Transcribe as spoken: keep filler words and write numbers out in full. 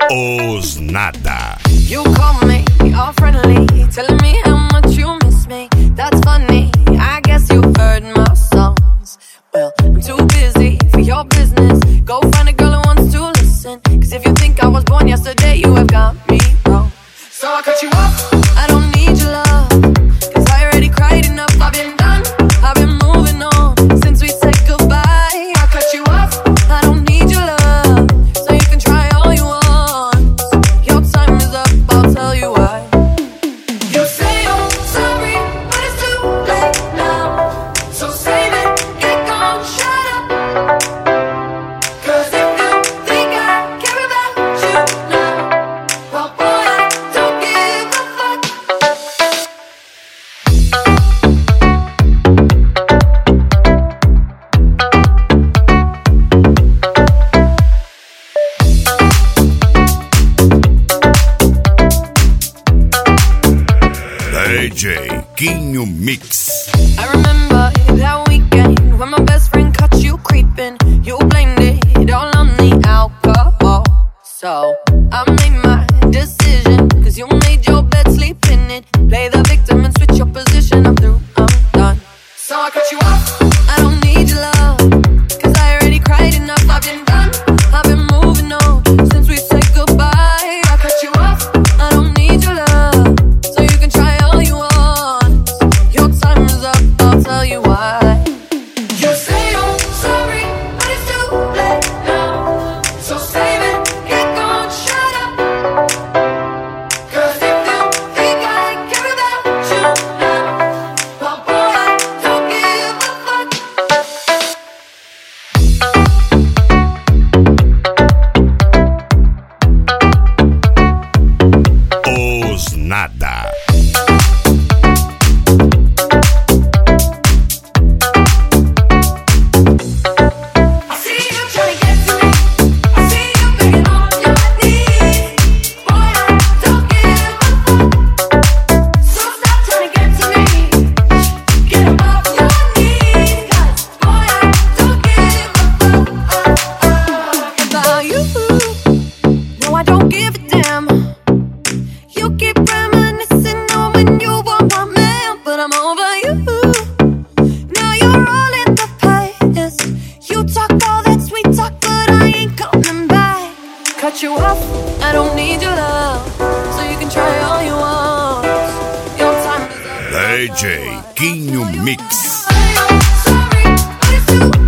Os Nada. You call me, all friendly, telling me how much you miss me. That's funny, I guess you heard my songs. Well, I'm too busy for your business. Go find a girl who wants to listen. Cause if you think I was born yesterday, you have got me wrong. So I cut you off, I don't need your love. Cause I already cried enough, I've been done, I've been moving on since we said goodbye. I cut you off, I don't need your love. So you can try all you want. Your time is up, I'll tell you why. You say you're sorry, but it's too late now. So save it, get gone, shut up. Cause if you think I care about you now, well boy, I don't give a fuck. D J Quinho Mix. I remember that weekend when my best friend caught you creeping. You blamed it all on the alcohol. So I made my decision, cause you made your bed, sleep in it. Play the victim and switch your position. I'm through, I'm done. So I cut you off, I don't need your love. Cause I already cried enough, I've been done, I've been moving on since we said goodbye. I cut you off, I don't need your love. So you can try all you want. Your time is up, I'll tell you why. You say you're sorry, but it's too late now. So save it, get gone, shut up. Cause if you think I care about you now, well boy, I don't give a fuck. Os Nada. I see you trying to get to me. I see you begging on your knees. Boy, I don't give a fuck. So stop trying to get to me. Get above your knees. Cause boy, I don't give a fuck about you. No, I don't give a damn. You keep reminiscing on when you were my man, but I'm over you. Now you're all in the past. You talk all that sweet talk, but I ain't coming back. Cut you off, I don't need your love. So you can try all you want. Your time is up. D J Quinho Mix. Sorry, but it's too